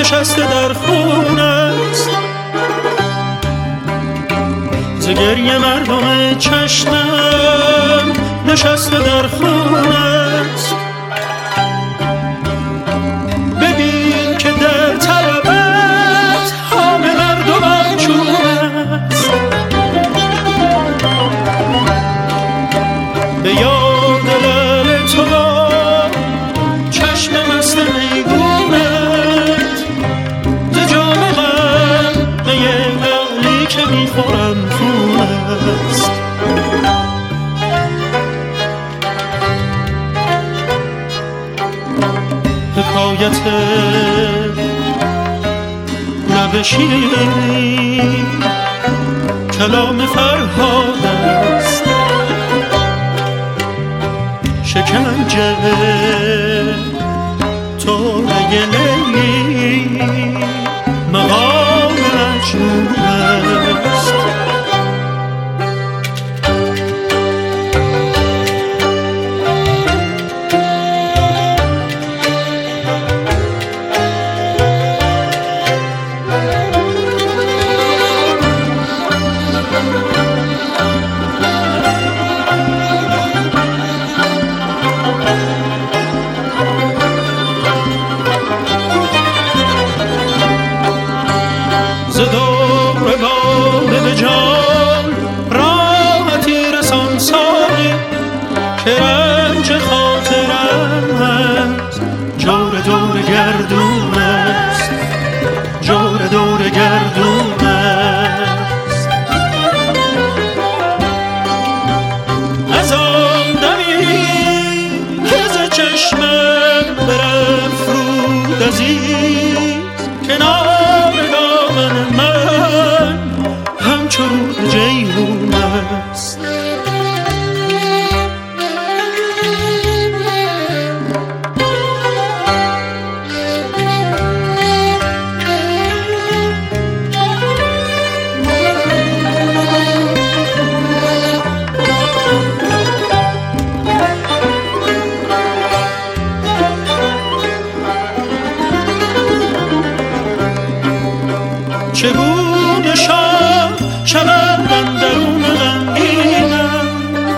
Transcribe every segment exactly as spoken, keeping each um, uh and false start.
نشسته در خون است، ز گریه مردم چشمم نشسته در خون است. ببین که در طلبت حام مردم چون است، به یاد لعل تو با چشم مست میگونت، ز جام غم می لعلی که میخورم خون است. حکایت لب شیرین کلام فرهاد است، شکنجه توره لیلی مقام مجنون است. ز دور باده به جان راحتی رسان ساقی، که رنج خاطرم است جور دور گردون است، جور دور گردون است. از آن دمی که ز چشمم برافرود عزیز، کنار دامن من همچو رود جیهون است. چگونه شاد شود اندرون غمگینم،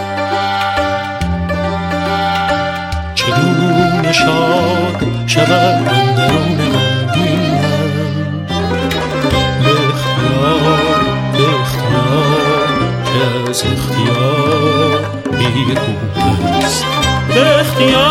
چگونه شاد شود اندرون غمگینم، به اختیار به اختیار که از اختیار بیرون است، به اختیار